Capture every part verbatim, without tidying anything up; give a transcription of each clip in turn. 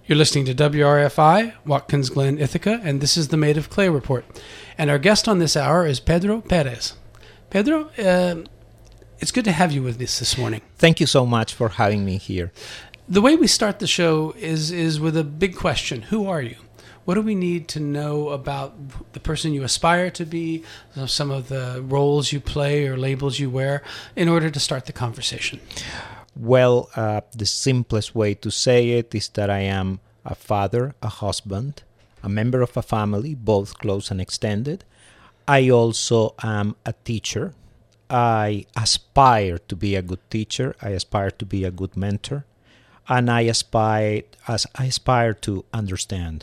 You're listening to W R F I, Watkins Glen, Ithaca, and this is the Made of Clay Report. And our guest on this hour is Pedro Perez. Pedro, uh, it's good to have you with us this morning. Thank you so much for having me here. The way we start the show is is with a big question. Who are you? What do we need to know about the person you aspire to be, some of the roles you play or labels you wear, in order to start the conversation? Well, uh, the simplest way to say it is that I am a father, a husband, a member of a family, both close and extended. I also am a teacher. I aspire to be a good teacher. I aspire to be a good mentor. And I aspire, as I aspire to understand.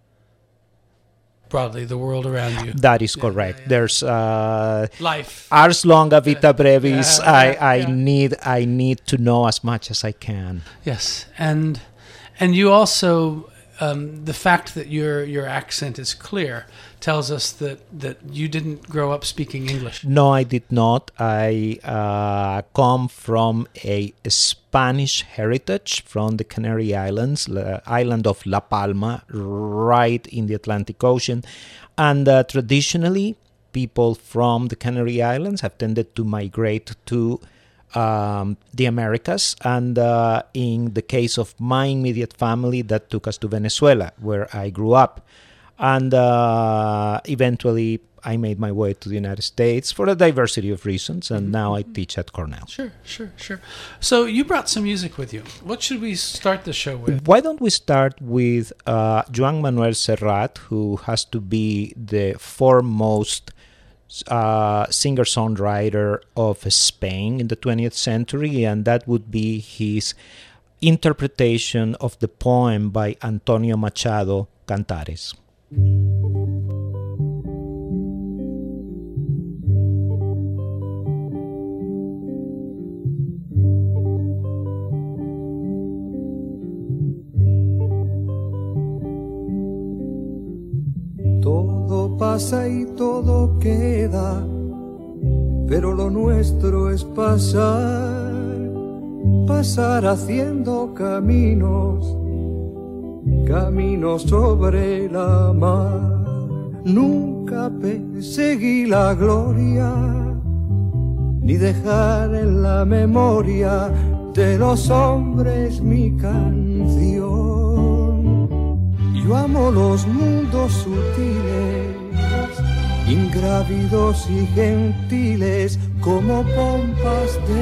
Broadly, the world around you. That is yeah, correct. Yeah, yeah. There's uh, life. Ars longa, vita brevis. Yeah, I, yeah, I yeah. need I need to know as much as I can. Yes, and and you also um, the fact that your your accent is clear tells us that that you didn't grow up speaking English. No, I did not. I uh, come from a Spanish heritage from the Canary Islands, the island of La Palma, right in the Atlantic Ocean. And uh, traditionally, people from the Canary Islands have tended to migrate to um, the Americas. And uh, in the case of my immediate family, that took us to Venezuela, where I grew up. And uh, eventually, I made my way to the United States for a diversity of reasons, and now I teach at Cornell. Sure, sure, sure. So you brought some music with you. What should we start the show with? Why don't we start with uh, Joan Manuel Serrat, who has to be the foremost uh, singer-songwriter of Spain in the twentieth century, and that would be his interpretation of the poem by Antonio Machado, Cantares. Todo pasa y todo queda, pero lo nuestro es pasar, pasar haciendo caminos, caminos sobre la mar. Nunca perseguí la gloria, ni dejar en la memoria de los hombres mi canción. Yo amo los mundos sutiles, ingrávidos y gentiles, como pompas de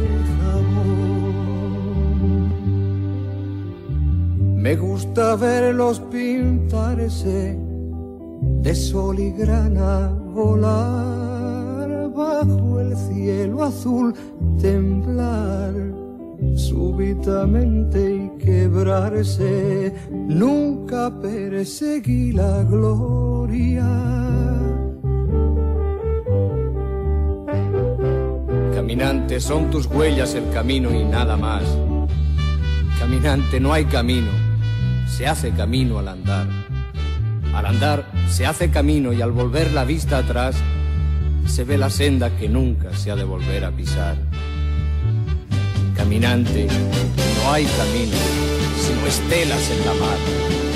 jabón. Me gusta verlos pintarse de sol y grana, volar bajo el cielo azul, temblar súbitamente y quebrarse. Nunca perseguí la gloria. Caminante, son tus huellas el camino y nada más. Caminante, no hay camino, se hace camino al andar. Al andar se hace camino y al volver la vista atrás se ve la senda que nunca se ha de volver a pisar. Caminante, no hay camino, sino estelas en la mar.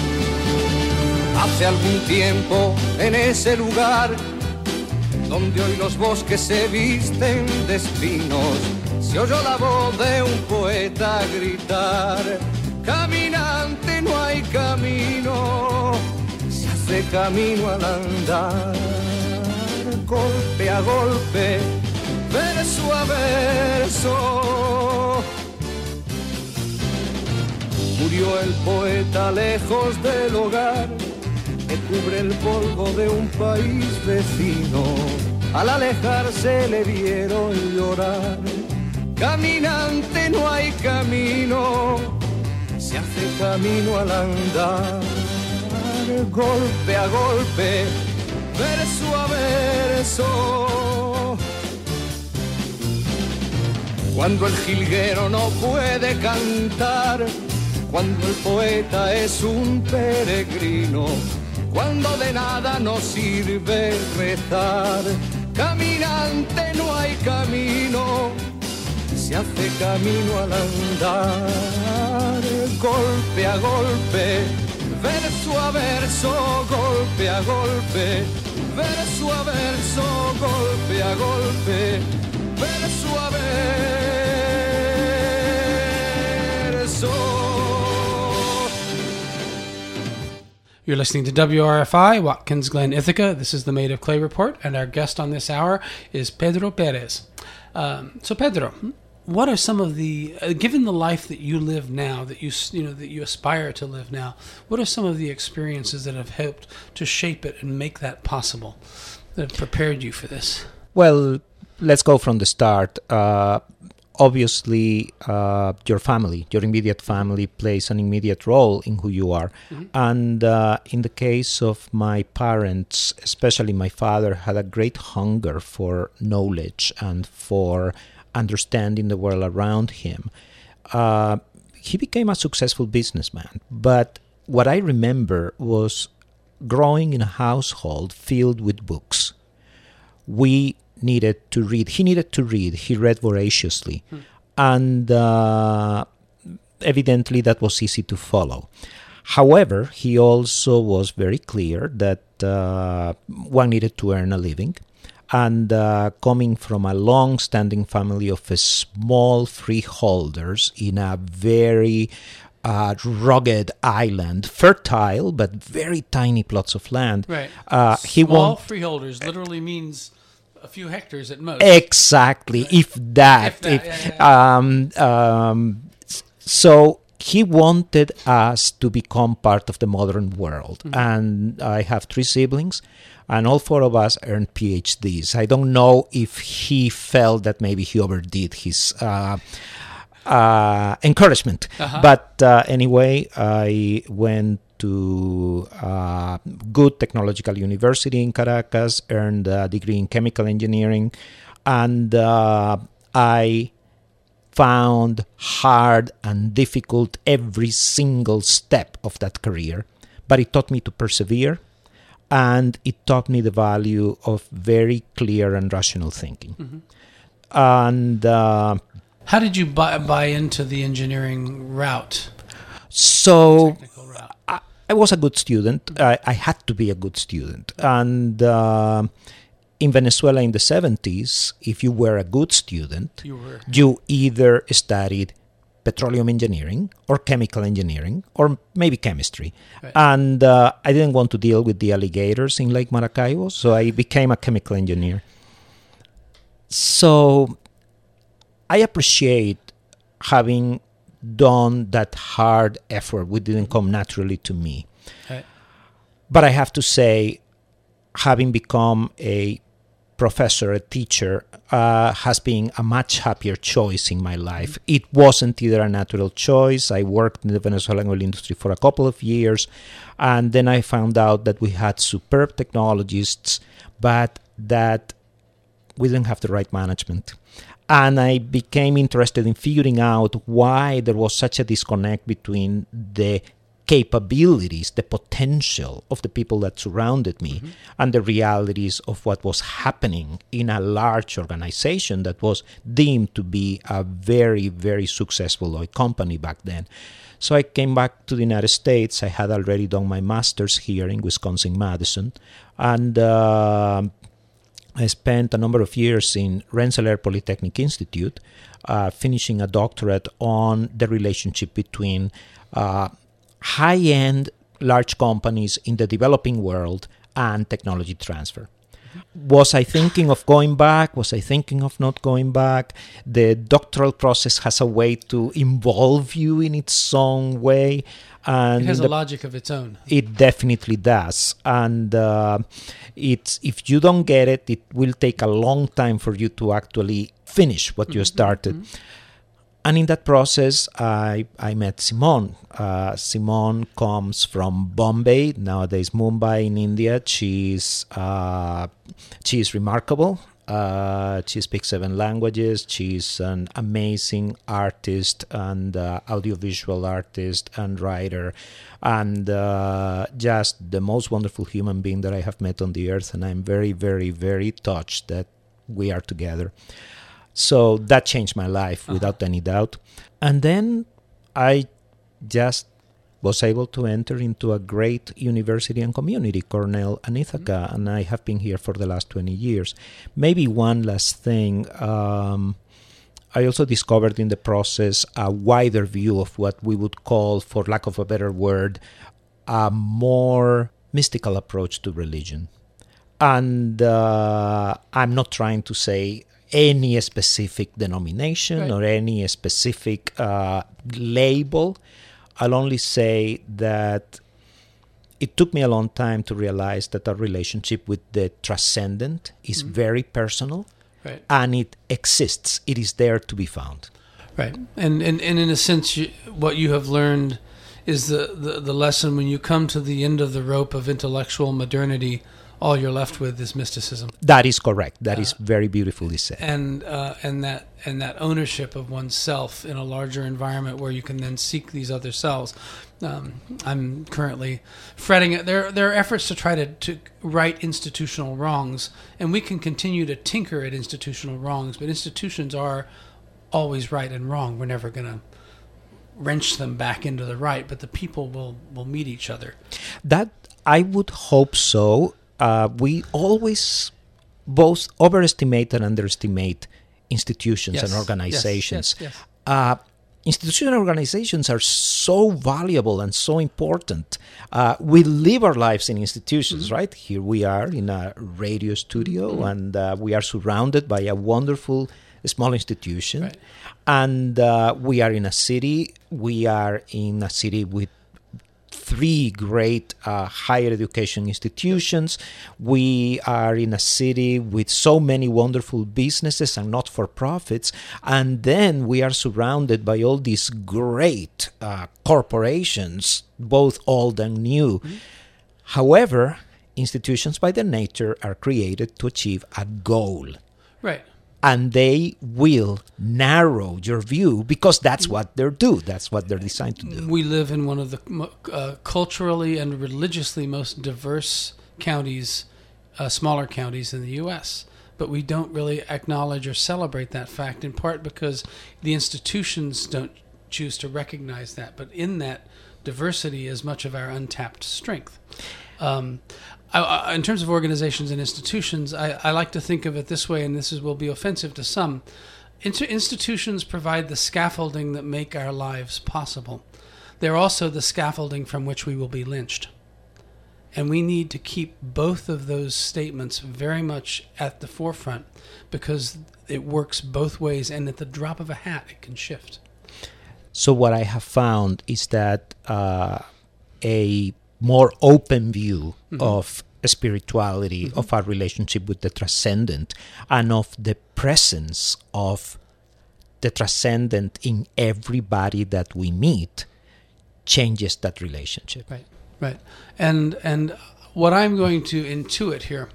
Hace algún tiempo en ese lugar donde hoy los bosques se visten de espinos, se oyó la voz de un poeta gritar: caminante, no hay camino, se hace camino al andar. Golpe a golpe, verso a verso, murió el poeta lejos del hogar que cubre el polvo de un país vecino. Al alejarse le vieron llorar. Caminante, no hay camino, se hace camino al andar. Golpe a golpe, verso a verso. Cuando el jilguero no puede cantar, cuando el poeta es un peregrino, cuando de nada nos sirve rezar. Caminante, no hay camino, se hace camino al andar, golpe a golpe, verso a verso, golpe a golpe, verso a verso, golpe a golpe, verso a verso. You're listening to W R F I, Watkins Glen, Ithaca. This is the Made of Clay Report, and our guest on this hour is Pedro Perez. Um, so, Pedro, what are some of the, uh, given the life that you live now, that you you know that you aspire to live now, what are some of the experiences that have helped to shape it and make that possible, that have prepared you for this? Well, let's go from the start. Uh, Obviously, uh, your family, your immediate family plays an immediate role in who you are. Mm-hmm. And uh, in the case of my parents, especially my father, had a great hunger for knowledge and for understanding the world around him. Uh, he became a successful businessman. But what I remember was growing in a household filled with books. We needed to read. He needed to read. He read voraciously. Hmm. And uh, evidently that was easy to follow. However, he also was very clear that uh, one needed to earn a living. And uh, coming from a long-standing family of small freeholders in a very uh, rugged island, fertile, but very tiny plots of land. Right. Uh, he Small won't, freeholders literally means a few hectares at most. Exactly, Right. if that. If that, if, yeah, yeah. Um, um, so he wanted us to become part of the modern world. Mm-hmm. And I have three siblings, and all four of us earned P H Ds. I don't know if he felt that maybe he overdid his uh, uh, encouragement. Uh-huh. But uh, anyway, I went to uh, good technological university in Caracas, earned a degree in chemical engineering, and uh, I found hard and difficult every single step of that career. But it taught me to persevere, and it taught me the value of very clear and rational thinking. Mm-hmm. And uh, how did you buy, buy into the engineering route? So Technical route. I, I was a good student. I, I had to be a good student. And uh, in Venezuela in the seventies, if you were a good student, You were. you either studied petroleum engineering or chemical engineering or maybe chemistry. Right. And uh, I didn't want to deal with the alligators in Lake Maracaibo, so I became a chemical engineer. So I appreciate having done that hard effort, which didn't come naturally to me. Right. But I have to say, having become a professor, a teacher, uh, has been a much happier choice in my life. Mm-hmm. It wasn't either a natural choice. I worked in the Venezuelan oil industry for a couple of years, and then I found out that we had superb technologists, but that we didn't have the right management. And I became interested in figuring out why there was such a disconnect between the capabilities, the potential of the people that surrounded me, mm-hmm. and the realities of what was happening in a large organization that was deemed to be a very, very successful oil company back then. So I came back to the United States. I had already done my master's here in Wisconsin-Madison, and uh, I spent a number of years in Rensselaer Polytechnic Institute, uh, finishing a doctorate on the relationship between uh, high-end large companies in the developing world and technology transfer. Was I thinking of going back? Was I thinking of not going back? The doctoral process has a way to involve you in its own way. And it has the, a logic of its own. It definitely does. And uh, it's if you don't get it, it will take a long time for you to actually finish what mm-hmm. you started. Mm-hmm. And in that process, I I met Simone. Uh, Simone comes from Bombay, nowadays Mumbai in India. She's uh, she is remarkable. Uh, she speaks seven languages. She's an amazing artist and uh, audiovisual artist and writer, and uh, just the most wonderful human being that I have met on the earth. And I'm very, very, very touched that we are together. So that changed my life uh-huh. without any doubt. And then I just was able to enter into a great university and community, Cornell and Ithaca, mm-hmm. and I have been here for the last twenty years. Maybe one last thing. Um, I also discovered in the process a wider view of what we would call, for lack of a better word, a more mystical approach to religion. And uh, I'm not trying to say any specific denomination right. or any specific uh, label. I'll only say that it took me a long time to realize that our relationship with the transcendent is mm-hmm. very personal right. and it exists. It is there to be found. Right. And and, and in a sense, you, what you have learned is the, the, the lesson when you come to the end of the rope of intellectual modernity, all you're left with is mysticism. That is correct. That uh, is very beautifully said. And uh, and that and that ownership of oneself in a larger environment where you can then seek these other selves. Um, I'm currently fretting. There there are efforts to try to, to right institutional wrongs, and we can continue to tinker at institutional wrongs, but institutions are always right and wrong. We're never going to wrench them back into the right, but the people will, will meet each other. That I would hope so. Uh, we always both overestimate and underestimate institutions yes, and organizations. Yes, yes, yes. Uh, institutions and organizations are so valuable and so important. Uh, we live our lives in institutions, mm-hmm. right? Here we are in a radio studio, mm-hmm. and uh, we are surrounded by a wonderful small institution. Right. And uh, we are in a city. We are in a city with three great uh, higher education institutions. We are in a city with so many wonderful businesses and not-for-profits. And then we are surrounded by all these great uh, corporations, both old and new. Mm-hmm. However, institutions by their nature are created to achieve a goal. Right. And they will narrow your view because that's what they do. That's what they're designed to do. We live in one of the uh, culturally and religiously most diverse counties, uh, smaller counties in the U S, but we don't really acknowledge or celebrate that fact, in part because the institutions don't choose to recognize that. But in that diversity is much of our untapped strength. Um, I, I, in terms of organizations and institutions, I, I like to think of it this way, and this is, will be offensive to some. Inter- institutions provide the scaffolding that make our lives possible. They're also the scaffolding from which we will be lynched. And we need to keep both of those statements very much at the forefront because it works both ways, and at the drop of a hat, it can shift. So what I have found is that uh, a more open view mm-hmm. of spirituality, mm-hmm. of our relationship with the transcendent, and of the presence of the transcendent in everybody that we meet changes that relationship. Right, right. And and what I'm going to intuit here,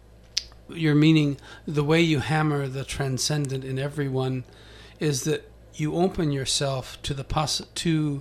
your meaning, the way you hammer the transcendent in everyone, is that you open yourself to the poss- to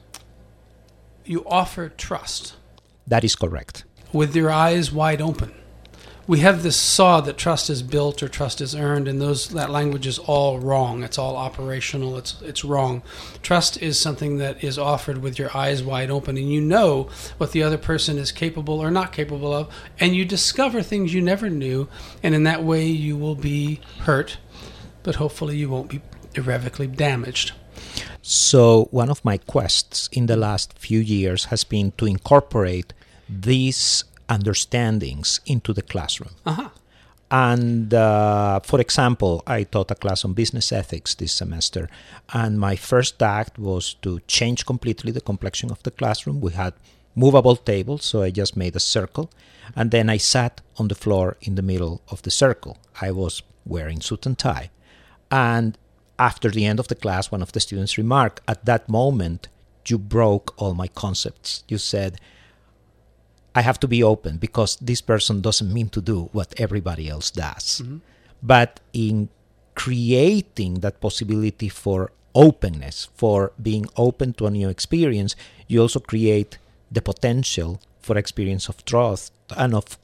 you offer trust. That is correct. With your eyes wide open. We have this saw that trust is built or trust is earned, and those that language is all wrong. It's all operational. It's it's wrong. Trust is something that is offered with your eyes wide open, and you know what the other person is capable or not capable of, and you discover things you never knew, and in that way you will be hurt, but hopefully you won't be irrevocably damaged. So one of my quests in the last few years has been to incorporate these understandings into the classroom. Uh-huh. And uh, for example, I taught a class on business ethics this semester, and my first act was to change completely the complexion of the classroom. We had movable tables, so I just made a circle, and then I sat on the floor in the middle of the circle. I was wearing suit and tie. And after the end of the class, one of the students remarked, "At that moment, you broke all my concepts." You said, "I have to be open because this person doesn't mean to do what everybody else does." Mm-hmm. But in creating that possibility for openness, for being open to a new experience, you also create the potential for experience of trust and of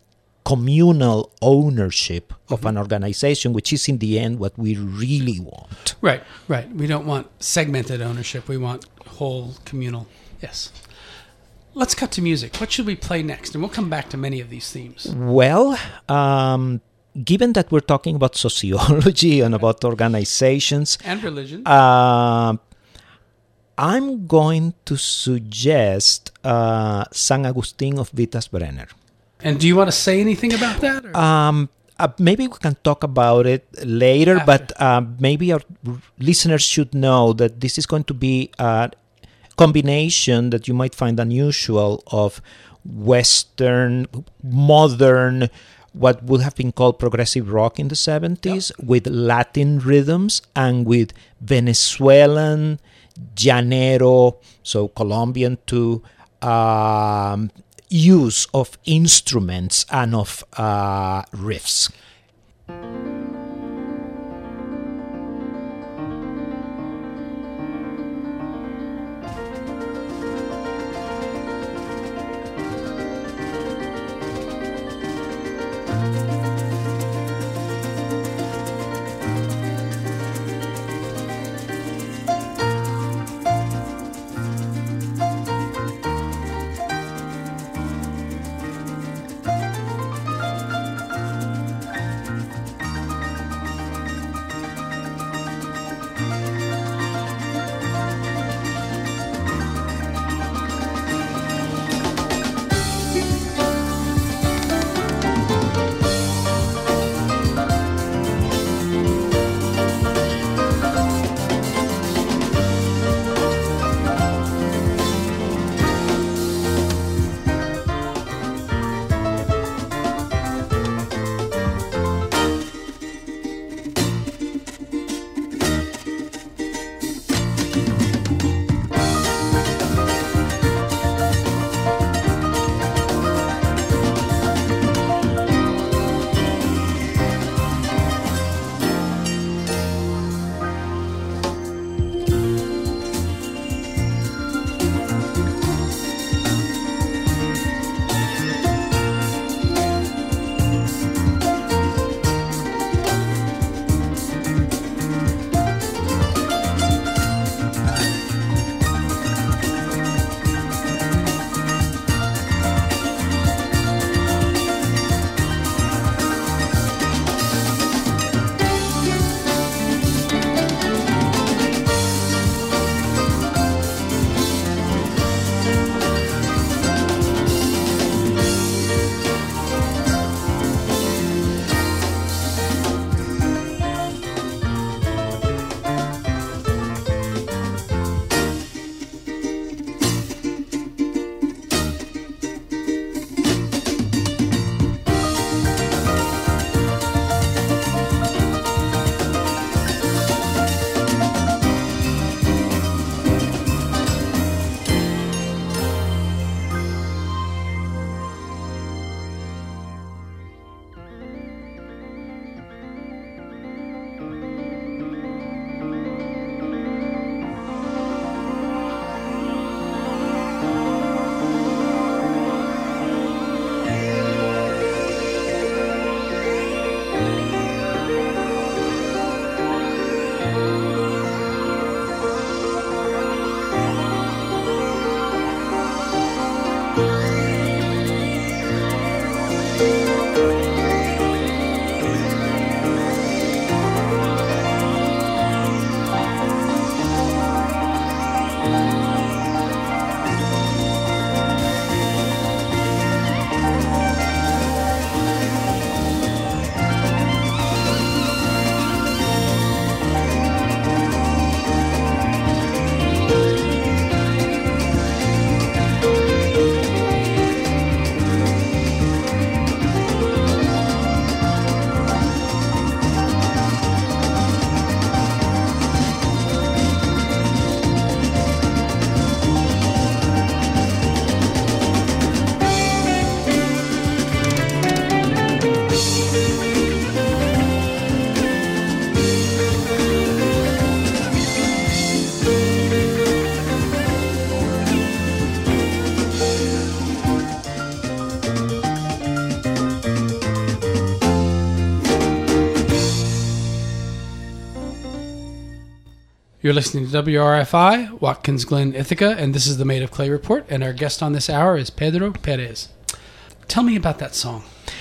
communal ownership of mm-hmm. an organization, which is in the end what we really want. Right, right. We don't want segmented ownership. We want whole communal. Yes. Let's cut to music. What should we play next? And we'll come back to many of these themes. Well, um, given that we're talking about sociology and about organizations and religion, uh, I'm going to suggest uh, San Agustin of Vitas Brenner. And do you want to say anything about that? Or? Um, uh, maybe we can talk about it later, After. but uh, maybe our listeners should know that this is going to be a combination that you might find unusual of Western, modern, what would have been called progressive rock in the seventies, yep. with Latin rhythms and with Venezuelan, llanero, so Colombian too, um, use of instruments and of uh, riffs. You're listening to W R F I, Watkins Glen, Ithaca, and this is the Made of Clay Report, and our guest on this hour is Pedro Perez. Tell me about that song.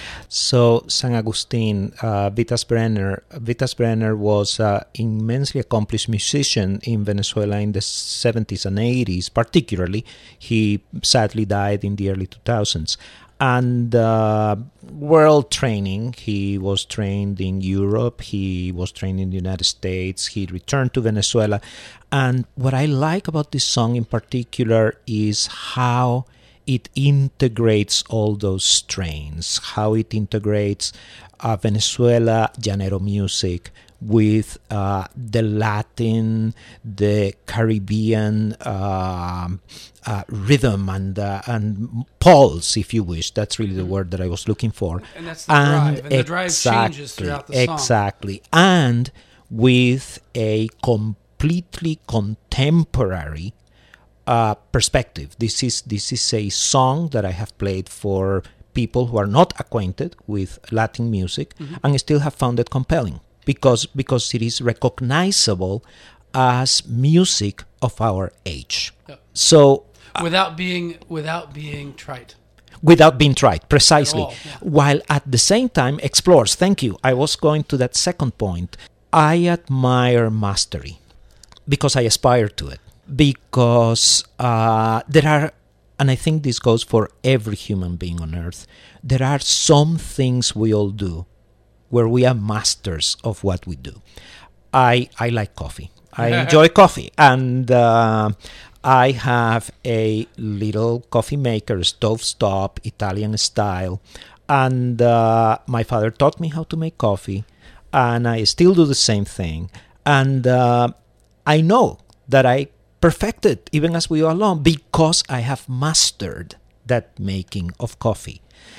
So, San Agustin, uh, Vitas Brenner. Vitas Brenner was an immensely accomplished musician in Venezuela in the seventies and eighties, particularly. He sadly died in the early two thousands. And uh, world training, he was trained in Europe, he was trained in the United States, he returned to Venezuela. And what I like about this song in particular is how it integrates all those strains, how it integrates uh, Venezuela llanero music with uh, the Latin, the Caribbean uh, uh, rhythm and uh, and pulse, if you wish. That's really the word that I was looking for. And that's the drive. And the drive changes throughout the song. Exactly. And with a completely contemporary uh, perspective. This is this is a song that I have played for people who are not acquainted with Latin music, mm-hmm. and still have found it compelling. Because because it is recognizable as music of our age. Yep. So without being without being trite. Without being trite, precisely. All, yeah. While at the same time explores. Thank you. I was going to that second point. I admire mastery because I aspire to it. Because uh, there are, and I think this goes for every human being on earth, there are some things we all do where we are masters of what we do. I I like coffee. I enjoy coffee. And uh, I have a little coffee maker, stovetop, Italian style. And uh, my father taught me how to make coffee. And I still do the same thing. And uh, I know that I perfected even as we go along because I have mastered that making of coffee.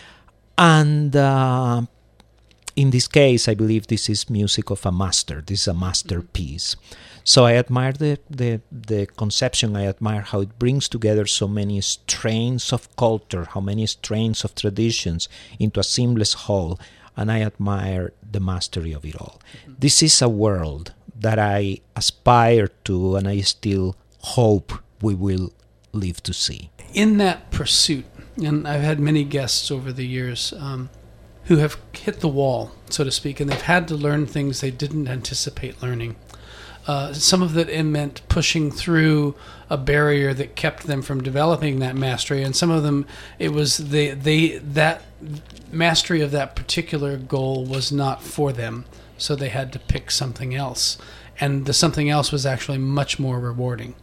And Uh, in this case, I believe this is music of a master. This is a masterpiece. So I admire the, the, the conception. I admire how it brings together so many strains of culture, how many strains of traditions into a seamless whole. And I admire the mastery of it all. Mm-hmm. This is a world that I aspire to and I still hope we will live to see. In that pursuit, and I've had many guests over the years, um, who have hit the wall, so to speak, and they've had to learn things they didn't anticipate learning. Uh, some of it meant pushing through a barrier that kept them from developing that mastery, and some of them, it was they they that mastery of that particular goal was not for them, so they had to pick something else, and the something else was actually much more rewarding.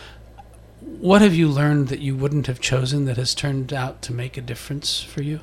What have you learned that you wouldn't have chosen that has turned out to make a difference for you?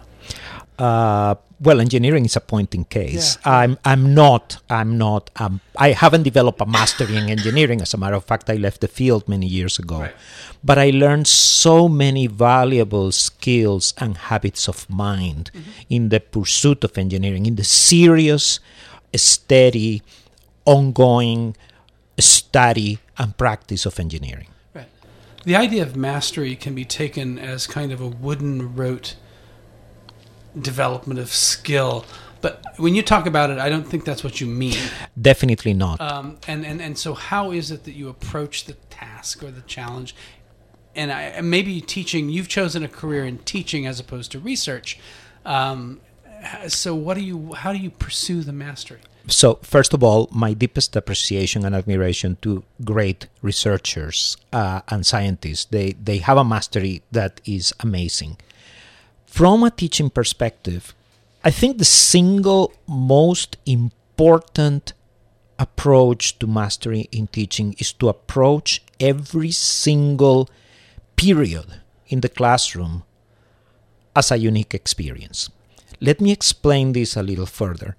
Uh, well, engineering is a point in case. Yeah. I'm I'm not I'm not um, I haven't developed a mastery in engineering. As a matter of fact, I left the field many years ago. Right. But I learned so many valuable skills and habits of mind mm-hmm. in the pursuit of engineering, in the serious, steady, ongoing study and practice of engineering. Right. The idea of mastery can be taken as kind of a wooden rote development of skill, but when you talk about it, I don't think that's what you mean. Definitely not. Um, and, and, and so how is it that you approach the task or the challenge? And I, maybe teaching, you've chosen a career in teaching as opposed to research. Um, so what do you, how do you pursue the mastery? So, first of all, my deepest appreciation and admiration to great researchers uh, and scientists. They, they have a mastery that is amazing. From a teaching perspective, I think the single most important approach to mastery in teaching is to approach every single period in the classroom as a unique experience. Let me explain this a little further.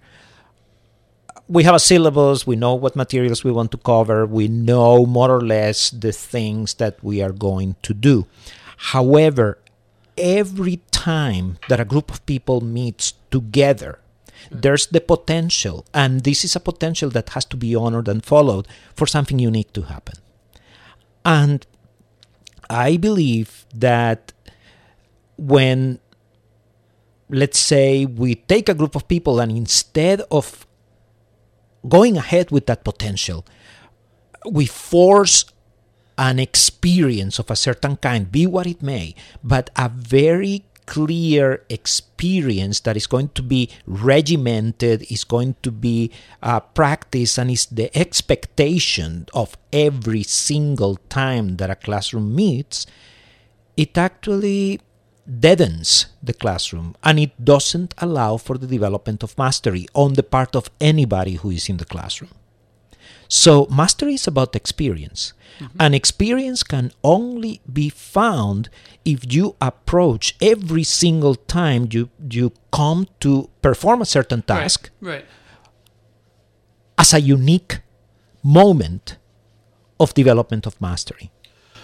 We have a syllabus, we know what materials we want to cover, we know more or less the things that we are going to do. However, every time that a group of people meets together, there's the potential, and this is a potential that has to be honored and followed, for something unique to happen. And I believe that when, let's say, we take a group of people and instead of going ahead with that potential, we force an experience of a certain kind, be what it may, but a very clear experience that is going to be regimented, is going to be uh, practiced, and is the expectation of every single time that a classroom meets, it actually deadens the classroom, and it doesn't allow for the development of mastery on the part of anybody who is in the classroom. So mastery is about experience. Mm-hmm. And experience can only be found if you approach every single time you, you come to perform a certain task right, right. as a unique moment of development of mastery.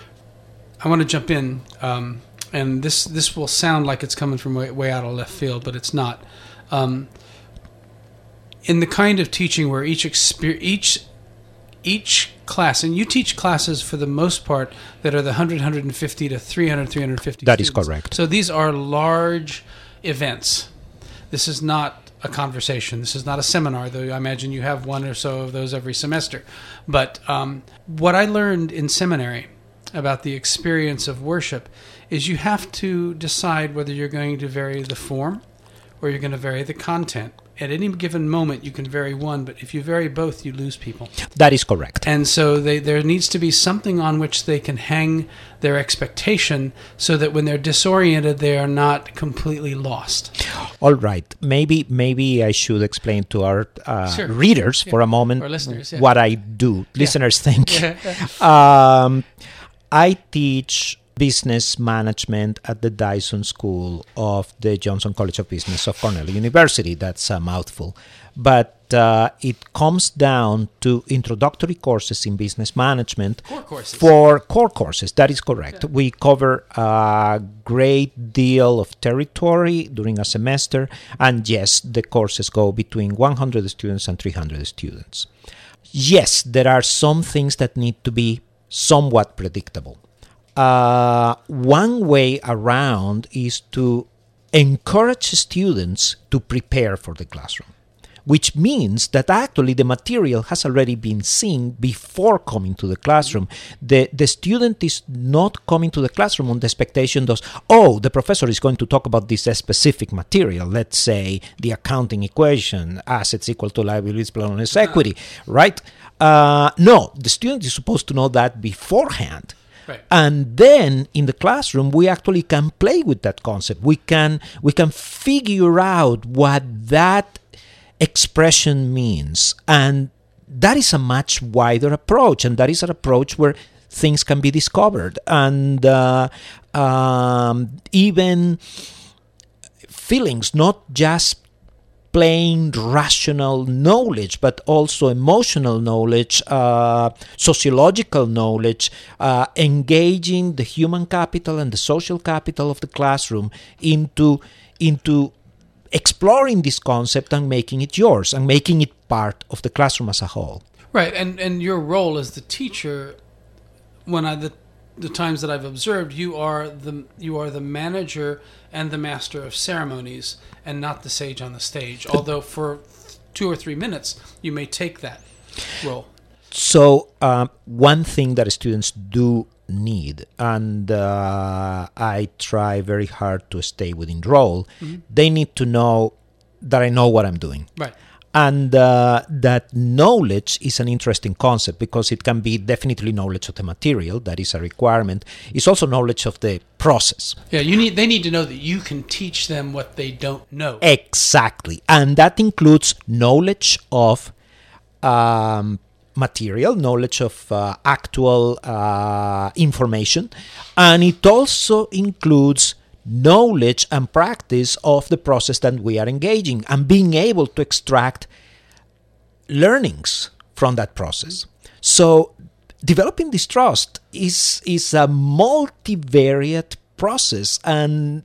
I want to jump in, um, and this this will sound like it's coming from way, way out of left field, but it's not. Um, in the kind of teaching where each exper- each each class, and you teach classes for the most part that are the one hundred, one hundred fifty to three hundred, three hundred fifty That students. is correct. So these are large events. This is not a conversation. This is not a seminar, though I imagine you have one or so of those every semester. But um, what I learned in seminary about the experience of worship is you have to decide whether you're going to vary the form or you're going to vary the content. At any given moment, you can vary one, but if you vary both, you lose people. That is correct. And so they, there needs to be something on which they can hang their expectation so that when they're disoriented, they are not completely lost. All right. Maybe maybe I should explain to our uh, Sure. readers Yeah. for a moment Or listeners, yeah. what I do. Listeners think. Yeah. um, I teach business management at the Dyson School of the Johnson College of Business of Cornell University. That's a mouthful. But uh, it comes down to introductory courses in business management. Core courses. For core courses, that is correct. Yeah. We cover a great deal of territory during a semester. And yes, the courses go between one hundred students and three hundred students. Yes, there are some things that need to be somewhat predictable. Uh, one way around is to encourage students to prepare for the classroom, which means that actually the material has already been seen before coming to the classroom. The, the student is not coming to the classroom on the expectation of, oh, the professor is going to talk about this specific material, let's say the accounting equation, assets equal to liabilities plus equity, right? Uh, no, the student is supposed to know that beforehand. Right. And then in the classroom, we actually can play with that concept. We can we can figure out what that expression means. And that is a much wider approach. And that is an approach where things can be discovered. And uh, um, even feelings, not just plain rational knowledge, but also emotional knowledge, uh, sociological knowledge, uh, engaging the human capital and the social capital of the classroom into, into exploring this concept and making it yours and making it part of the classroom as a whole. Right, and, and your role as the teacher, when I the the times that I've observed, you are the you are the manager and the master of ceremonies, and not the sage on the stage. Although for two or three minutes, you may take that role. So um, one thing that students do need, and uh, I try very hard to stay within role, mm-hmm. they need to know that I know what I'm doing. Right. And uh, that knowledge is an interesting concept because it can be definitely knowledge of the material, that is a requirement. It's also knowledge of the process. Yeah, you need. They need to know that you can teach them what they don't know. Exactly. And that includes knowledge of um, material, knowledge of uh, actual uh, information. And it also includes knowledge and practice of the process that we are engaging and being able to extract learnings from that process. So developing this trust is is a multivariate process, and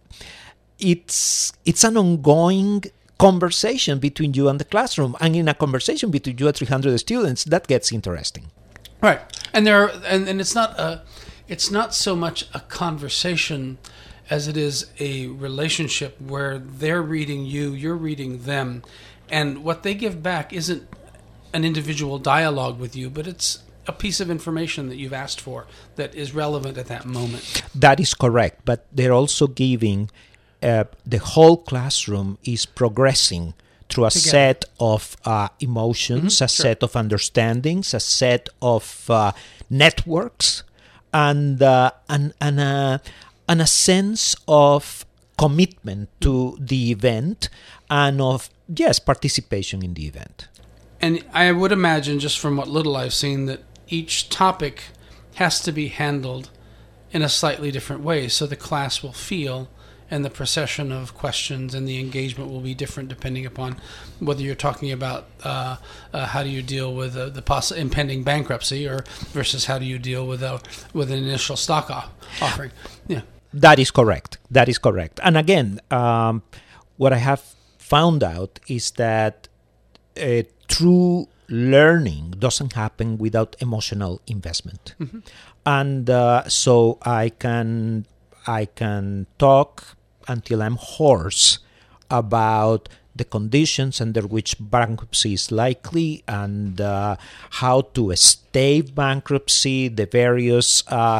it's it's an ongoing conversation between you and the classroom, and in a conversation between you and three hundred students, that gets interesting. Right. And there are, and, and it's not a it's not so much a conversation as it is a relationship where they're reading you, you're reading them, and what they give back isn't an individual dialogue with you, but it's a piece of information that you've asked for that is relevant at that moment. That is correct, but they're also giving uh, the whole classroom is progressing through a Together. set of uh, emotions, Mm-hmm, a sure. set of understandings, a set of uh, networks, and uh, and and a, and a sense of commitment to the event and of yes participation in the event. And I would imagine, just from what little I've seen, that each topic has to be handled in a slightly different way, so the class will feel, and the procession of questions and the engagement will be different depending upon whether you're talking about uh, uh, how do you deal with uh, the poss- impending bankruptcy, or versus how do you deal with a with an initial stock off- offering. Yeah, That is correct. That is correct. And again, um, what I have found out is that uh, true learning doesn't happen without emotional investment. Mm-hmm. And uh, so I can I can talk until I'm hoarse about the conditions under which bankruptcy is likely, and uh, how to stave bankruptcy, the various uh,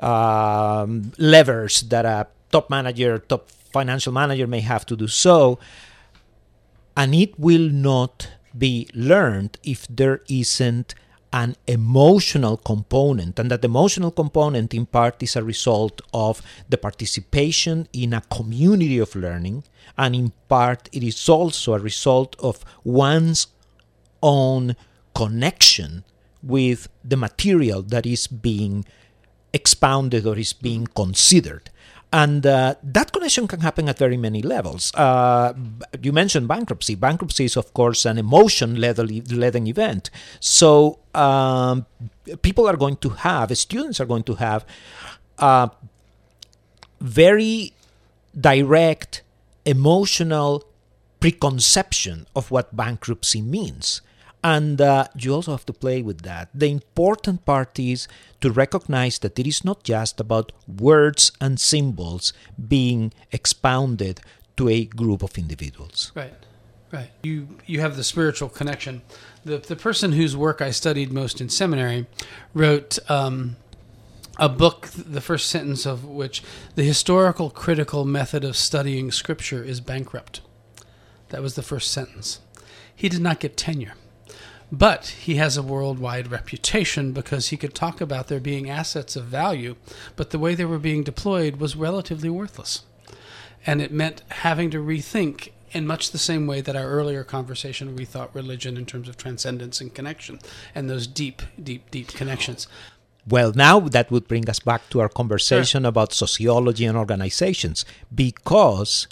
um, levers that a top manager, top financial manager may have to do so. And it will not be learned if there isn't an emotional component, and that emotional component in part is a result of the participation in a community of learning, and in part it is also a result of one's own connection with the material that is being expounded or is being considered. And uh, that connection can happen at very many levels. Uh, you mentioned bankruptcy. Bankruptcy is, of course, an emotion-laden event. So um, people are going to have, students are going to have uh, very direct emotional preconception of what bankruptcy means. And uh, you also have to play with that. The important part is to recognize that it is not just about words and symbols being expounded to a group of individuals. right, right. You you have the spiritual connection. The the person whose work I studied most in seminary wrote um, a book, the first sentence of which, the historical critical method of studying Scripture is bankrupt. That was the first sentence. He did not get tenure. But he has a worldwide reputation because he could talk about there being assets of value, but the way they were being deployed was relatively worthless. And it meant having to rethink, in much the same way that our earlier conversation we thought religion in terms of transcendence and connection, and those deep, deep, deep connections. Well, now that would bring us back to our conversation sure. about sociology and organizations, because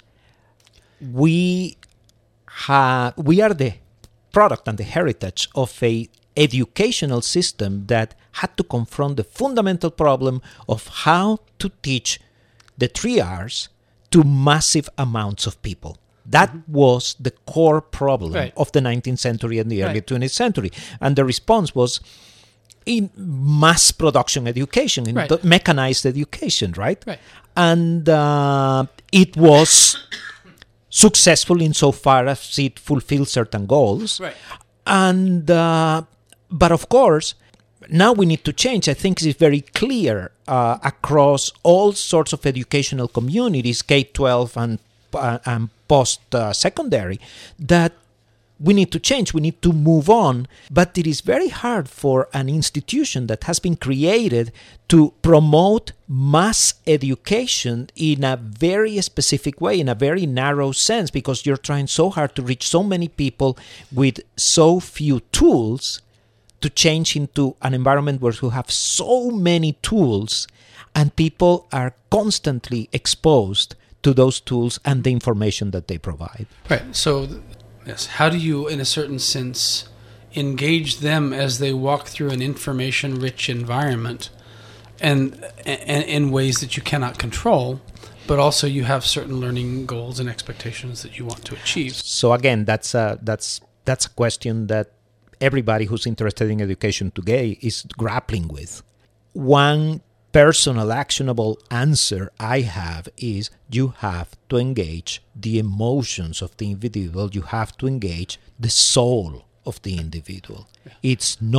we have we are the product and the heritage of a educational system that had to confront the fundamental problem of how to teach the three R's to massive amounts of people. That mm-hmm. was the core problem right. of the nineteenth century and the early right. twentieth century. And the response was in mass production education, in right. mechanized education, right? right. And uh, it was successful insofar as it fulfilled certain goals. Right. And uh, but of course, now we need to change. I think it's very clear uh, across all sorts of educational communities, K twelve and uh, and post uh, secondary, that we need to change. We need to move on. But it is very hard for an institution that has been created to promote mass education in a very specific way, in a very narrow sense, because you're trying so hard to reach so many people with so few tools, to change into an environment where you have so many tools and people are constantly exposed to those tools and the information that they provide. Right. So, yes, how do you, in a certain sense, engage them as they walk through an information-rich environment, and, and in ways that you cannot control, but also you have certain learning goals and expectations that you want to achieve? So again, that's a, that's that's a question that everybody who's interested in education today is grappling with. One personal actionable answer I have is you have to engage the emotions of the individual. You have to engage the soul of the individual. Yeah. It's not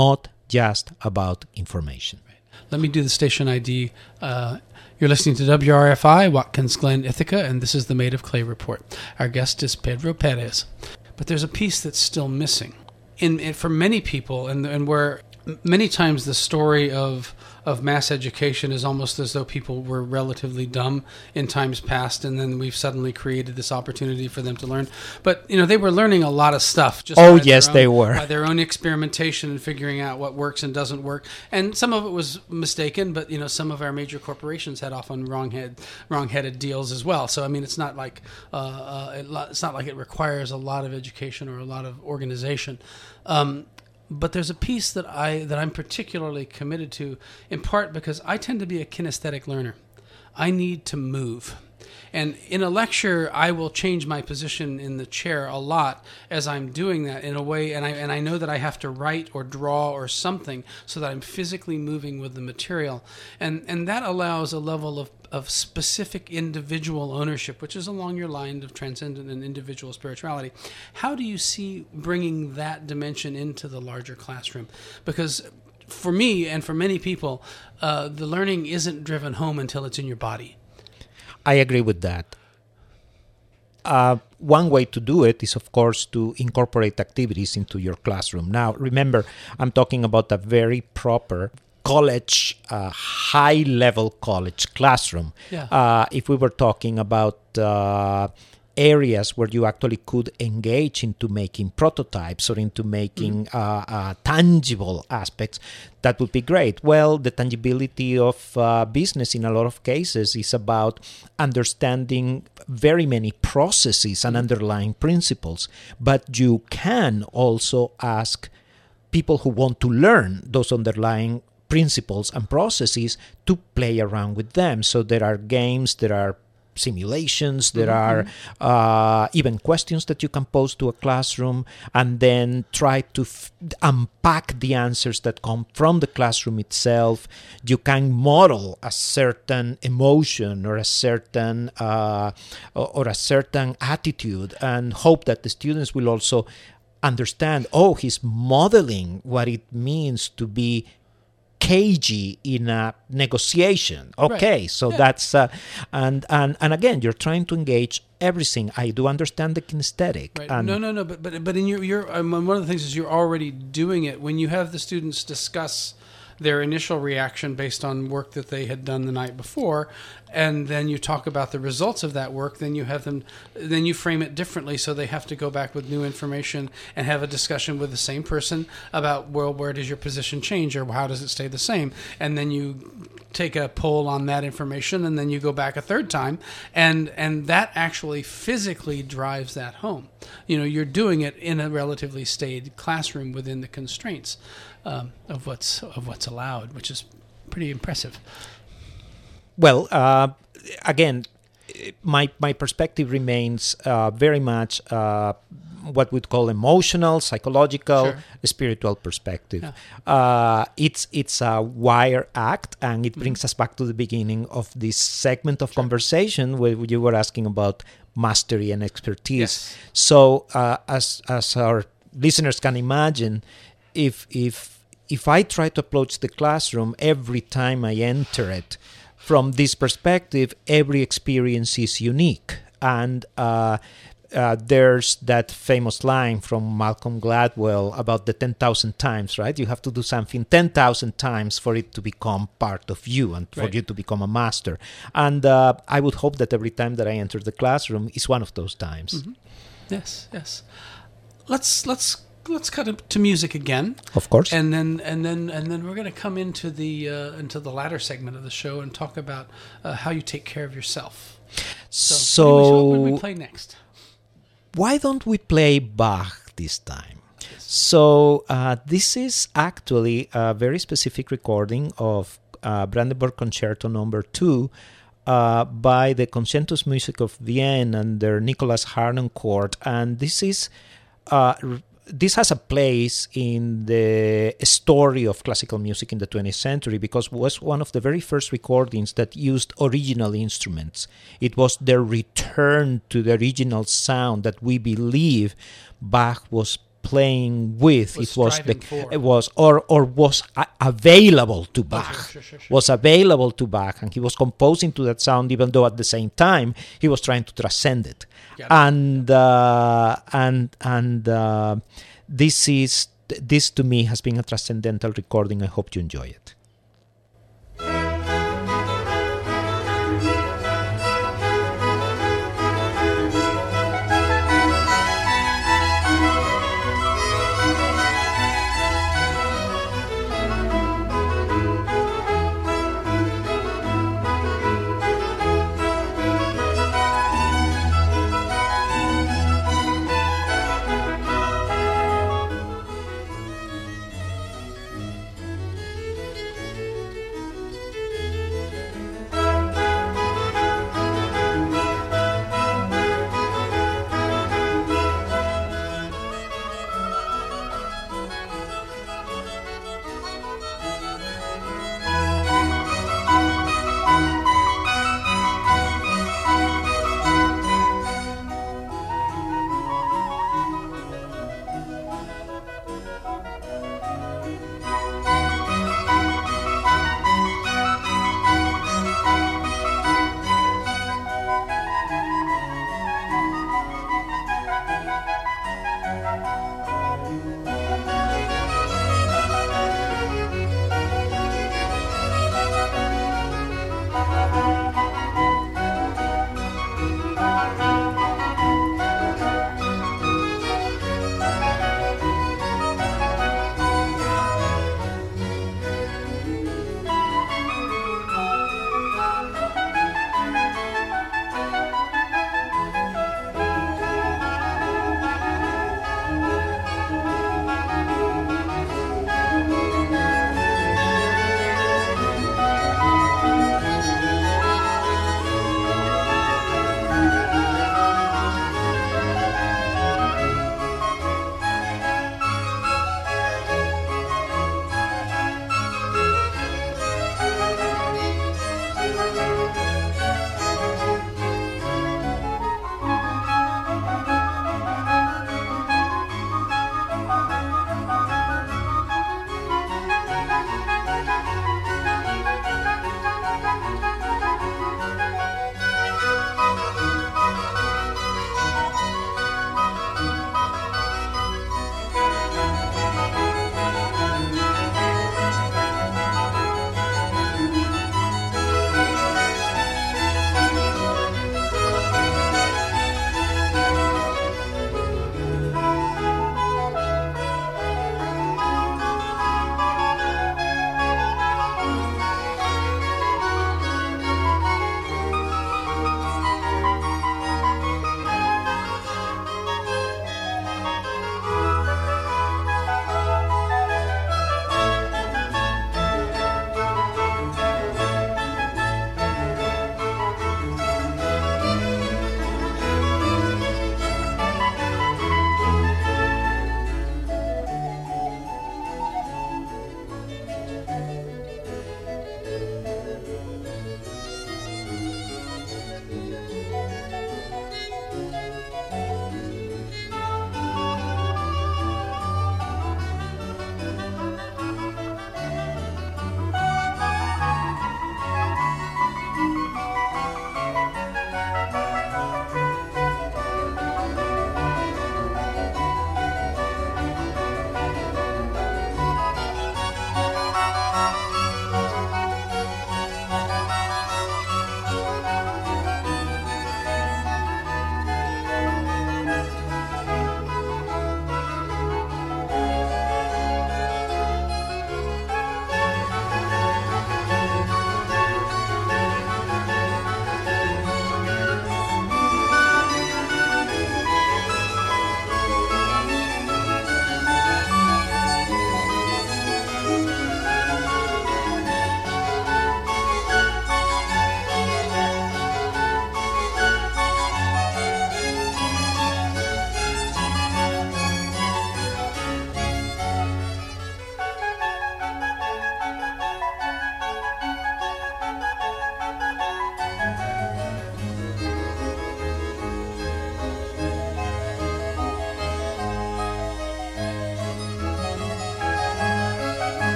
just about information. Let me do the station I D. Uh, you're listening to W R F I, Watkins Glen, Ithaca, and this is the Made of Clay Report. Our guest is Pedro Perez. But there's a piece that's still missing. In, in for many people, and, and where many times the story of of mass education is almost as though people were relatively dumb in times past, and then we've suddenly created this opportunity for them to learn. But, you know, they were learning a lot of stuff. Just oh, by yes, their own, they were. By their own experimentation and figuring out what works and doesn't work. And some of it was mistaken, but, you know, some of our major corporations had often wrong-head, wrong-headed deals as well. So, I mean, it's not like uh, uh, it, it's not like it requires a lot of education or a lot of organization. Um, But there's a piece that I that I'm particularly committed to, in part because I tend to be a kinesthetic learner. I need to move. And in a lecture, I will change my position in the chair a lot as I'm doing that in a way, and I and I know that I have to write or draw or something so that I'm physically moving with the material. And and that allows a level of of specific individual ownership, which is along your line of transcendent and individual spirituality. How do you see bringing that dimension into the larger classroom? Because for me and for many people, uh, the learning isn't driven home until it's in your body. I agree with that. Uh, one way to do it is, of course, to incorporate activities into your classroom. Now, remember, I'm talking about a very proper college, uh, high-level college classroom. Yeah. Uh, if we were talking about uh, areas where you actually could engage into making prototypes or into making mm-hmm. uh, uh, tangible aspects, that would be great. Well, the tangibility of uh, business in a lot of cases is about understanding very many processes and underlying principles. But you can also ask people who want to learn those underlying principles and processes to play around with them. So there are games, there are simulations, there mm-hmm. are uh, even questions that you can pose to a classroom, and then try to f- unpack the answers that come from the classroom itself. You can model a certain emotion or a certain uh, or a certain attitude and hope that the students will also understand, oh, he's modeling what it means to be cagey in a negotiation. Okay, right. so yeah. that's uh, and and and again, you're trying to engage everything. I do understand the kinesthetic. Right. And no, no, no. But but but in your your um, one of the things is you're already doing it when you have the students discuss their initial reaction based on work that they had done the night before, and then you talk about the results of that work. Then you have them, then you frame it differently, so they have to go back with new information and have a discussion with the same person about, well, where does your position change, or how does it stay the same? And then you take a poll on that information, and then you go back a third time, and and that actually physically drives that home. You know, you're doing it in a relatively staid classroom within the constraints um, of what's of what's allowed, which is pretty impressive. Well, uh, again, my my perspective remains uh, very much uh, what we'd call emotional, psychological, Sure. spiritual perspective. Yeah. Uh, it's it's a wire act, and it brings mm-hmm. us back to the beginning of this segment of sure. conversation where you were asking about mastery and expertise. Yes. So, uh, as as our listeners can imagine, if if if I try to approach the classroom every time I enter it from this perspective, every experience is unique. And uh, uh, there's that famous line from Malcolm Gladwell about the ten thousand times, right? You have to do something ten thousand times for it to become part of you and for right. you to become a master. And uh, I would hope that every time that I enter the classroom is one of those times. Mm-hmm. Yes, yes. Let's let's let's cut it to music again. Of course. And then and then and then we're going to come into the uh, into the latter segment of the show and talk about uh, how you take care of yourself. So, so what do we play next? Why don't we play Bach this time? Yes. So uh, this is actually a very specific recording of uh, Brandenburg Concerto Number Two uh, by the Concertus Music of Vienna under Nicholas Harnoncourt, and this is. Uh, This has a place in the story of classical music in the twentieth century because it was one of the very first recordings that used original instruments. It was their return to the original sound that we believe Bach was playing with. Was it was the striving for. it was or or was a- available to Oh, Bach. sure, sure, sure, sure. Was available to Bach, and he was composing to that sound, even though at the same time he was trying to transcend it. Yeah. And uh, and and uh, this is this to me has been a transcendental recording. I hope you enjoy it.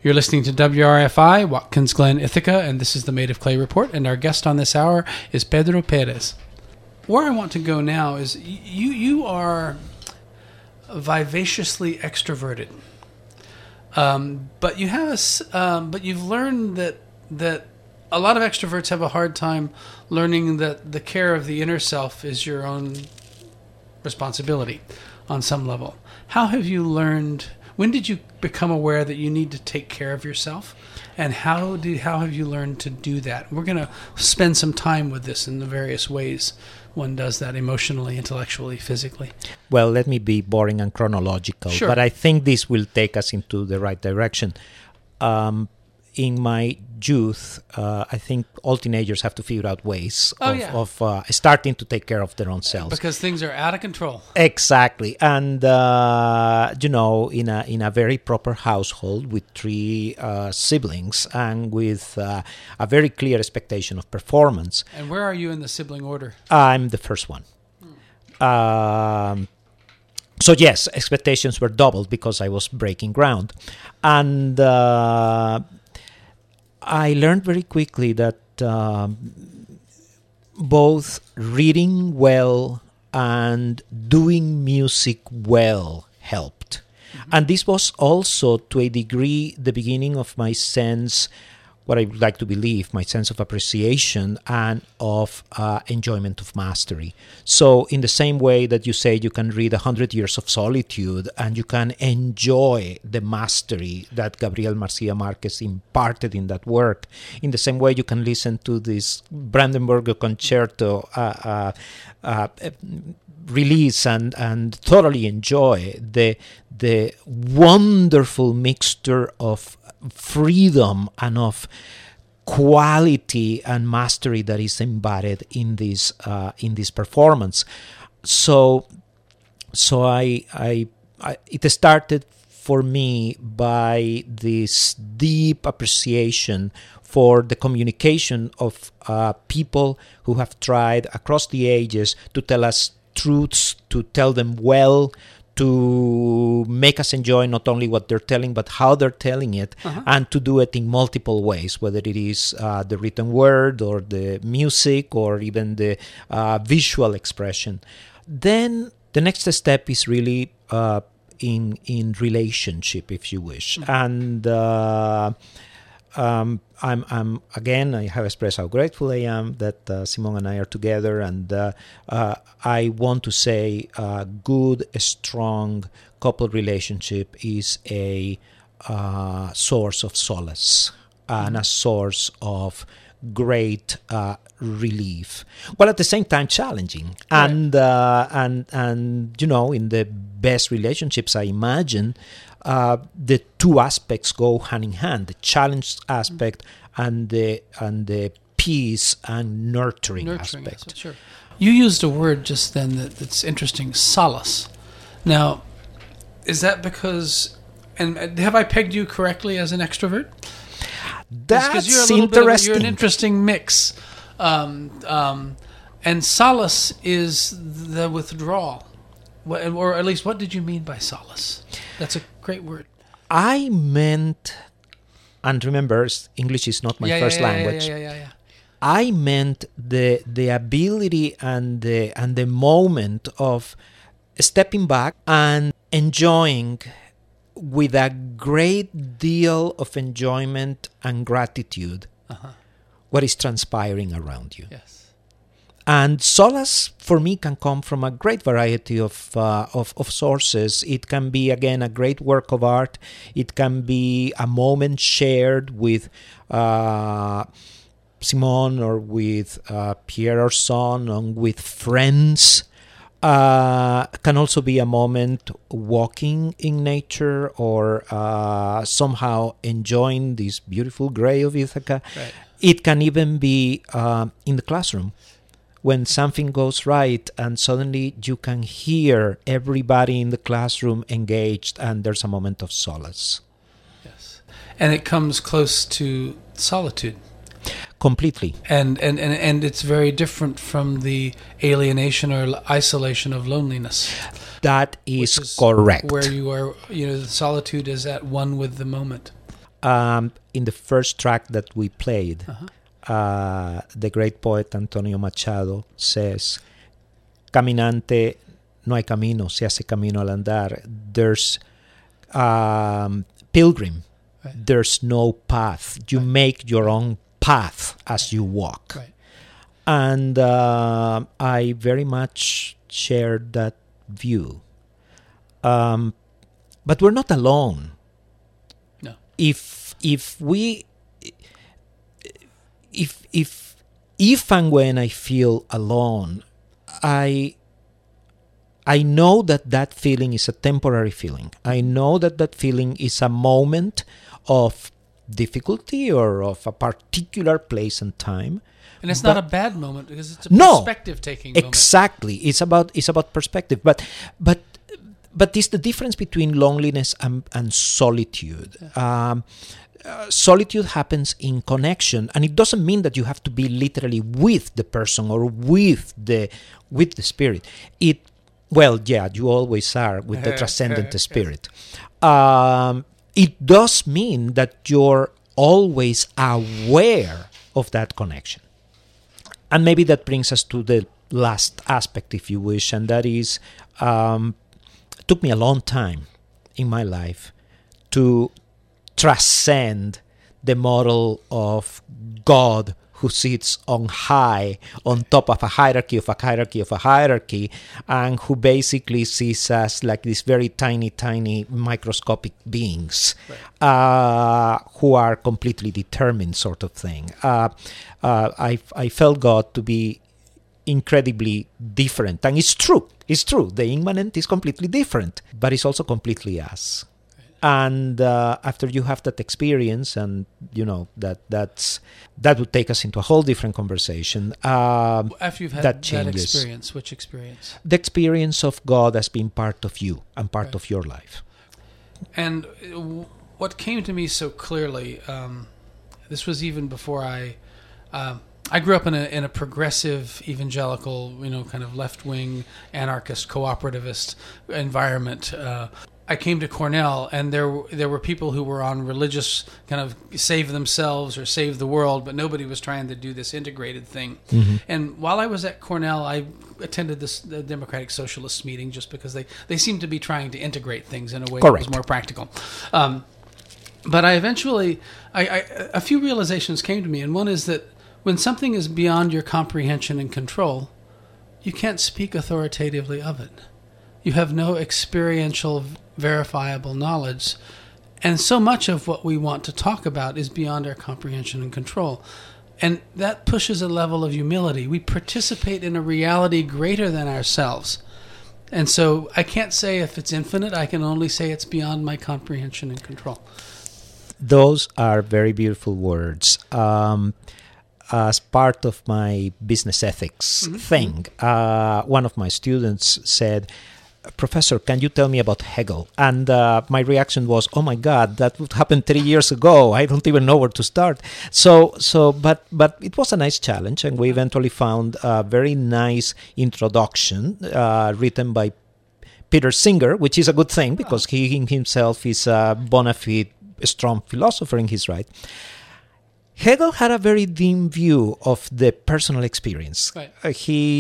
You're listening to W R F I, Watkins Glen, Ithaca, and this is the Made of Clay Report, and our guest on this hour is Pedro Perez. Where I want to go now is you you are vivaciously extroverted, um, but you have a s um, but you've learned that that a lot of extroverts have a hard time learning that the care of the inner self is your own responsibility on some level. How have you learned? When did you become aware that you need to take care of yourself, and how did how have you learned to do that? We're going to spend some time with this in the various ways one does that emotionally, intellectually, physically. Well, let me be boring and chronological, sure. but I think this will take us into the right direction. Um, in my youth, uh, I think all teenagers have to figure out ways oh, of, yeah. of uh, starting to take care of their own selves. Because things are out of control. Exactly. And, uh, you know, in a in a very proper household with three uh, siblings and with uh, a very clear expectation of performance. And where are you in the sibling order? I'm the first one. Hmm. Um, so, yes, expectations were doubled because I was breaking ground. And Uh, I learned very quickly that um, both reading well and doing music well helped. Mm-hmm. And this was also, to a degree, the beginning of my sense, what I would like to believe, my sense of appreciation and of uh, enjoyment of mastery. So in the same way that you say you can read one hundred Years of Solitude and you can enjoy the mastery that Gabriel Garcia Marquez imparted in that work, in the same way you can listen to this Brandenburg Concerto uh, uh, uh, release and, and thoroughly enjoy the, the wonderful mixture of freedom and of quality and mastery that is embodied in this uh, in this performance. So, so I, I, I it started for me by this deep appreciation for the communication of uh, people who have tried across the ages to tell us truths, to tell them well, to make us enjoy not only what they're telling, but how they're telling it, uh-huh. and to do it in multiple ways, whether it is uh, the written word or the music or even the uh, visual expression. Then the next step is really uh, in in relationship, if you wish. Mm-hmm. And uh, um, I'm, I'm again, I have expressed how grateful I am that uh, Simone and I are together, and uh, uh, I want to say a good, strong couple relationship is a uh, source of solace and a source of great uh, relief, while at the same time challenging. Right. And uh, and and you know, in the best relationships, I imagine uh, the two aspects go hand in hand: the challenge aspect mm-hmm. and the and the peace and nurturing, nurturing aspect. Yes, sure. You used a word just then that, that's interesting: solace. Now, is that because? And have I pegged you correctly as an extrovert? That's you're a interesting. Bit of a, you're an interesting mix. Um, um, and solace is the withdrawal. What, or at least, what did you mean by solace? That's a great word. I meant, and remember, English is not my yeah, first yeah, yeah, language. Yeah, yeah, yeah, yeah. I meant the the ability and the and the moment of stepping back and enjoying with a great deal of enjoyment and gratitude uh-huh. what is transpiring around you. Yes. And solace for me can come from a great variety of, uh, of of sources. It can be, again, a great work of art. It can be a moment shared with uh, Simone or with uh, Pierre Orson or with friends. Uh, can also be a moment walking in nature or uh, somehow enjoying this beautiful gray of Ithaca. Right. It can even be uh, in the classroom when something goes right and suddenly you can hear everybody in the classroom engaged and there's a moment of solace. Yes. And it comes close to solitude. Completely. And, and, and, and it's very different from the alienation or isolation of loneliness. That is, is correct. Where you are, you know, the solitude is at one with the moment. Um, in the first track that we played, Uh-huh. uh, the great poet Antonio Machado says, "Caminante, no hay camino, se hace camino al andar." There's um, pilgrim. Right. There's no path. You Right. make your own path as you walk. Right. And uh, I very much shared that view. Um, but we're not alone. No. If if we if if if and when I feel alone, I I know that that feeling is a temporary feeling. I know that that feeling is a moment of difficulty or of a particular place and time. And it's But- not a bad moment because it's a No. perspective-taking moment. Exactly. It's about it's about perspective. But but but it's the difference between loneliness and, and solitude. Um, uh, solitude happens in connection, and it doesn't mean that you have to be literally with the person or with the with the spirit. It well, yeah, you always are with the transcendent Yes. spirit. Um, it does mean that you're always aware of that connection. And maybe that brings us to the last aspect, if you wish, and that is, um, it took me a long time in my life to transcend the model of God who sits on high, on top of a hierarchy of a hierarchy of a hierarchy, and who basically sees us like these very tiny, tiny microscopic beings uh, who are completely determined, sort of thing. Uh, uh, I, I felt God to be incredibly different. And it's true. It's true. The immanent is completely different, but it's also completely us. And uh, after you have that experience, and you know that that's that would take us into a whole different conversation. Um, After you've had that that, changes. experience, which experience? the experience of God as being part of you and part Right. of your life. And uh, w- what came to me so clearly, um, this was even before I, um, I grew up in a in a progressive evangelical, you know, kind of left wing anarchist cooperativist environment. Uh, I came to Cornell, and there there were people who were on religious kind of save themselves or save the world, but nobody was trying to do this integrated thing. Mm-hmm. And while I was at Cornell, I attended this the Democratic Socialists meeting just because they, they seemed to be trying to integrate things in a way that Correct. was more practical. Um, but I eventually, I, I, a few realizations came to me, and one is that when something is beyond your comprehension and control, you can't speak authoritatively of it. You have no experiential, verifiable knowledge. And so much of what we want to talk about is beyond our comprehension and control. And that pushes a level of humility. We participate in a reality greater than ourselves. And so I can't say if it's infinite, I can only say it's beyond my comprehension and control. Those are very beautiful words. Um, as part of my business ethics Mm-hmm. thing, uh, one of my students said, "Professor, can you tell me about Hegel?" And uh, my reaction was, "Oh my God, that would happen three years ago. I don't even know where to start." So, so, but, but it was a nice challenge, and we eventually found a very nice introduction uh, written by Peter Singer, which is a good thing because he himself is a bona fide, strong philosopher in his right. Hegel had a very dim view of the personal experience. Right. Uh,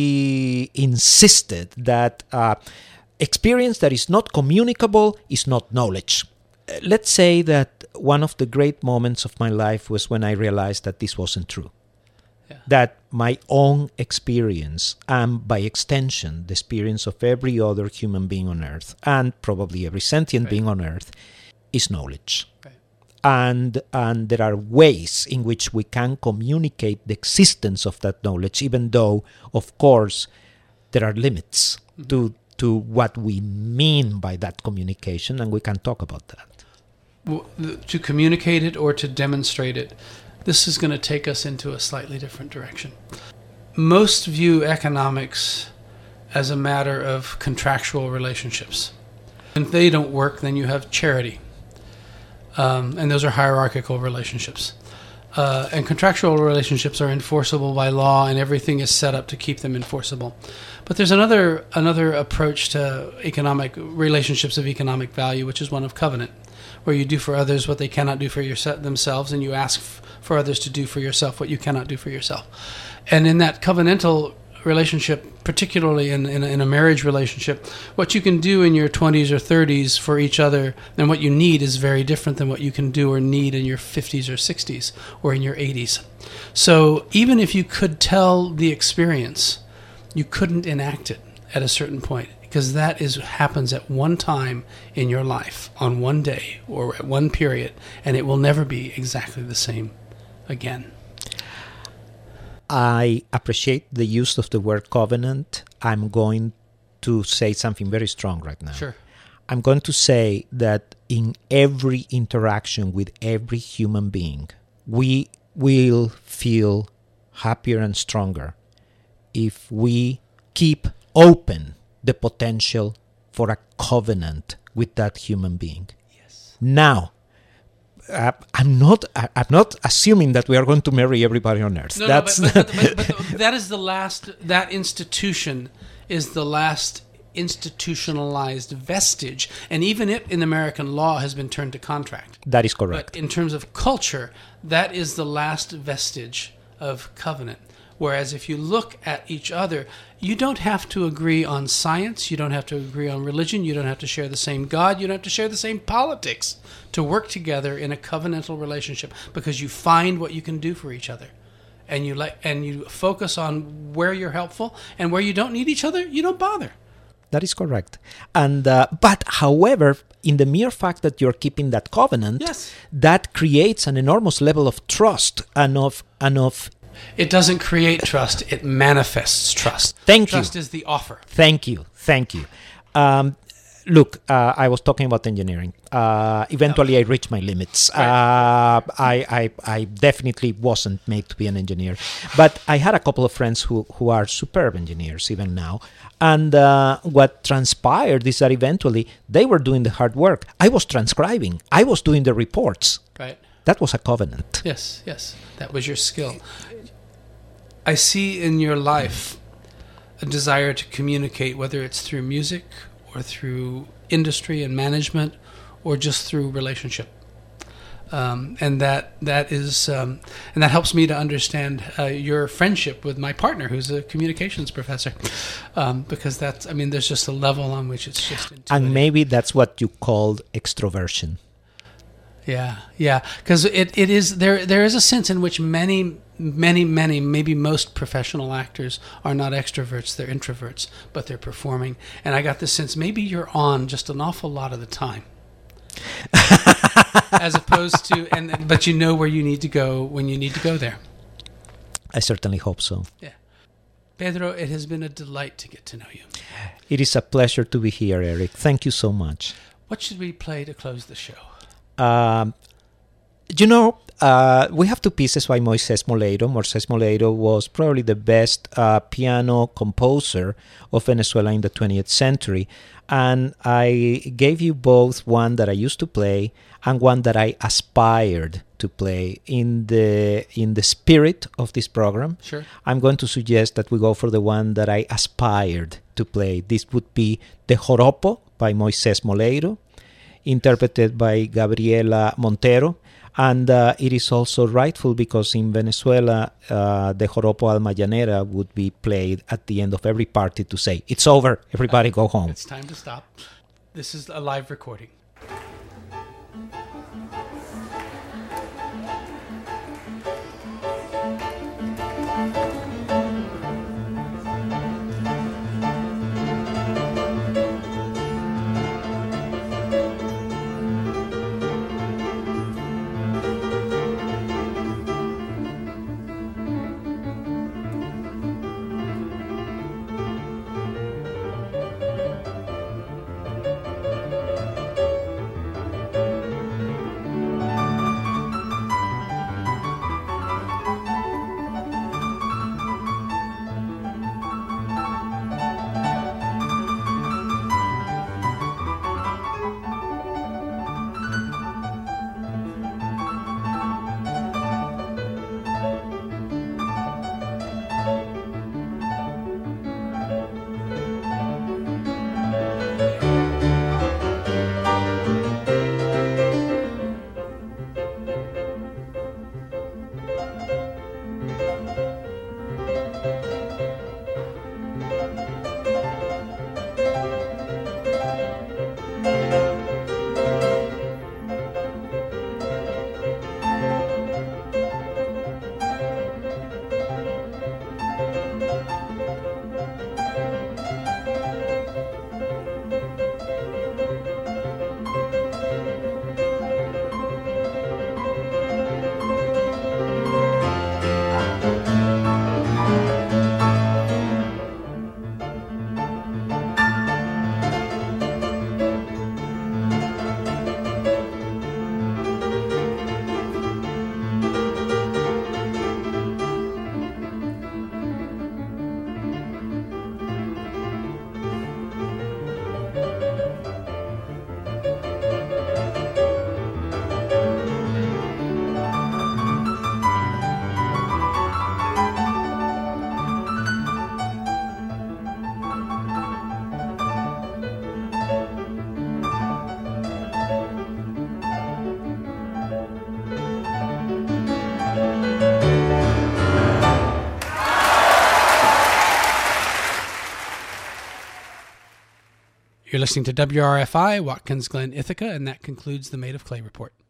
he insisted that uh, experience that is not communicable is not knowledge. Uh, let's say that one of the great moments of my life was when I realized that this wasn't true. Yeah. That my own experience, and by extension, the experience of every other human being on earth, and probably every sentient Right. being on earth, is knowledge. Right. And and there are ways in which we can communicate the existence of that knowledge, even though, of course, there are limits mm-hmm. to to what we mean by that communication, and we can talk about that. Well, th- to communicate it or to demonstrate it, this is going to take us into a slightly different direction. Most view economics as a matter of contractual relationships. If they don't work, then you have charity. Um, and those are hierarchical relationships. Uh, and contractual relationships are enforceable by law, and everything is set up to keep them enforceable. But there's another another approach to economic relationships of economic value, which is one of covenant. where you do for others what they cannot do for yourse- themselves, and you ask f- for others to do for yourself what you cannot do for yourself. And in that covenantal relationship, particularly in, in, in a marriage relationship, what you can do in your twenties or thirties for each other and what you need is very different than what you can do or need in your fifties or sixties or in your eighties. So even if you could tell the experience, you couldn't enact it at a certain point, because that is happens at one time in your life, on one day or at one period, and it will never be exactly the same again. I appreciate the use of the word covenant. I'm going to say something very strong right now. Sure. I'm going to say that in every interaction with every human being, we will feel happier and stronger if we keep open the potential for a covenant with that human being. Yes. Now, Uh, I'm not. I, I'm not assuming that we are going to marry everybody on earth. No, That's no, but, but, but, but that is the last. That institution is the last institutionalized vestige, and even it in American law has been turned to contract. that is correct. But in terms of culture, that is the last vestige of covenant. Whereas if you look at each other, you don't have to agree on science, you don't have to agree on religion, you don't have to share the same God, you don't have to share the same politics to work together in a covenantal relationship, because you find what you can do for each other. And you like and you focus on where you're helpful, and where you don't need each other, you don't bother. That is correct. And uh, but however, in the mere fact that you're keeping that covenant, Yes. that creates an enormous level of trust and of and of It doesn't create trust, it manifests trust. Thank you. Trust is the offer. Thank you. Thank you. Um, look, uh, I was talking about engineering. Uh, eventually, I reached my limits. Uh, I, I, I definitely wasn't made to be an engineer. But I had a couple of friends who, who are superb engineers even now. And uh, what transpired is that eventually they were doing the hard work. I was transcribing. I was doing the reports. Right. That was a covenant. Yes, yes. That was your skill. I see in your life a desire to communicate, whether it's through music or through industry and management or just through relationship. Um, and that that is um, and that helps me to understand uh, your friendship with my partner, who's a communications professor, um, because that's I mean, there's just a level on which it's just intuitive. And maybe that's what you called extroversion. Yeah, yeah, because it, it is there. There is a sense in which many, many, many, maybe most professional actors are not extroverts; they're introverts, but they're performing. And I got this sense maybe you're on just an awful lot of the time, as opposed to and but you know where you need to go when you need to go there. I certainly hope so. Yeah, Pedro, it has been a delight to get to know you. It is a pleasure to be here, Eric. Thank you so much. What should we play to close the show? Um, you know, uh, we have two pieces by Moisés Moleiro. Moisés Moleiro was probably the best uh, piano composer of Venezuela in the twentieth century. And I gave you both one that I used to play and one that I aspired to play. In the in the spirit of this program, Sure. I'm going to suggest that we go for the one that I aspired to play. This would be the Joropo by Moisés Moleiro, interpreted by Gabriela Montero. And uh, it is also rightful because in Venezuela, uh, the Joropo Alma Llanera would be played at the end of every party to say, it's over, everybody go home. It's time to stop. This is a live recording. You're listening to W R F I, Watkins Glen, Ithaca, and that concludes the Made of Clay Report.